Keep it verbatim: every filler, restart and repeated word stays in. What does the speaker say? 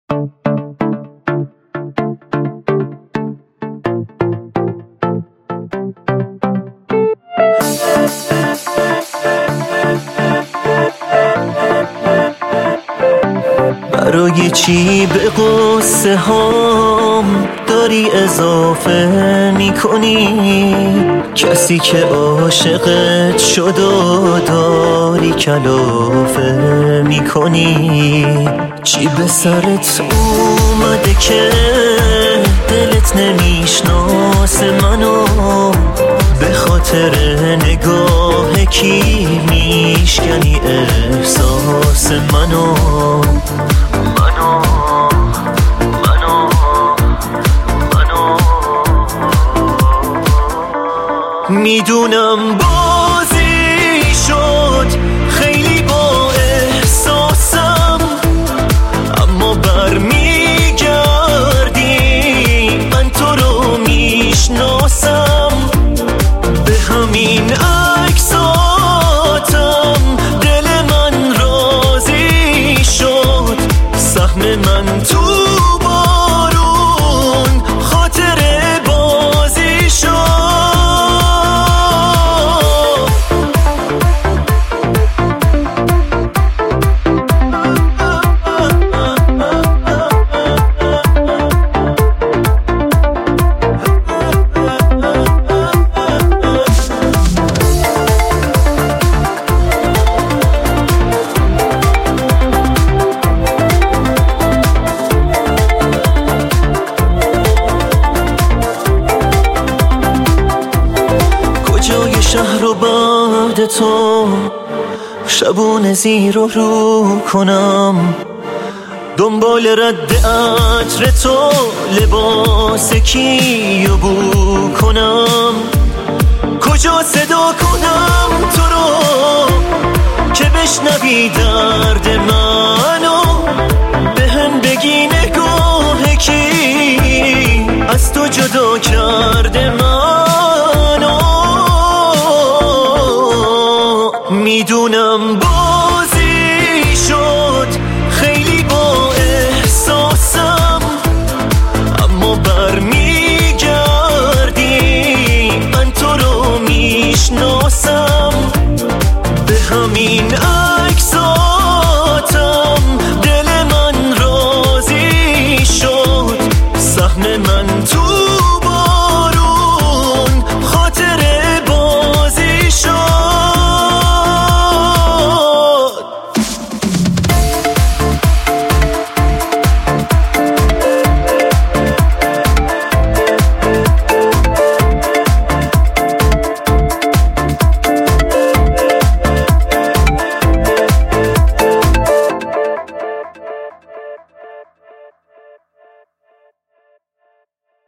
برای چی به قصه هام داری اضافه میکنی؟ کسی که عاشقت شد و داری کلافه میکنی. چی به سرت اومده که دلت نمیشناسه منو؟ به خاطر نگاه کی میشکنی احساس منو؟ منو منو منو میدونم بازی شد خیلی با احساسم، اما برمیگردی من تو رو میشناسم. به همین عکساتم دل من راضی شد، سهم من تو بارون خاطر بازی شد. شهر و بعد تو شبون زیر و رو کنم، دنبال رد عطر تو لباس کی و بو کنم. کجا صدا کنم تو رو که بشنوی درد منو؟ به هم بگی نگاه کی از تو جدا کرده منو؟ میدونم با